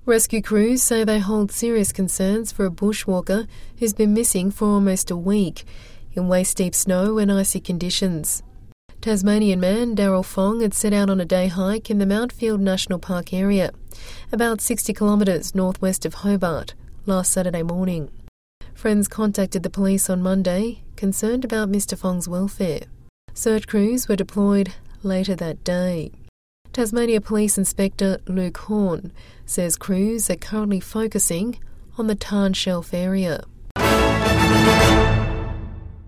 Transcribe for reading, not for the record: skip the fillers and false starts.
Rescue crews say they hold serious concerns for a bushwalker who's been missing for almost a week in waist-deep snow and icy conditions. Tasmanian man Daryl Fong had set out on a day hike in the Mountfield National Park area, about 60 kilometres northwest of Hobart, last Saturday morning. Friends contacted the police on Monday, concerned about Mr Fong's welfare. Search crews were deployed later that day. Tasmania Police Inspector Luke Horn says crews are currently focusing on the Tarn Shelf area.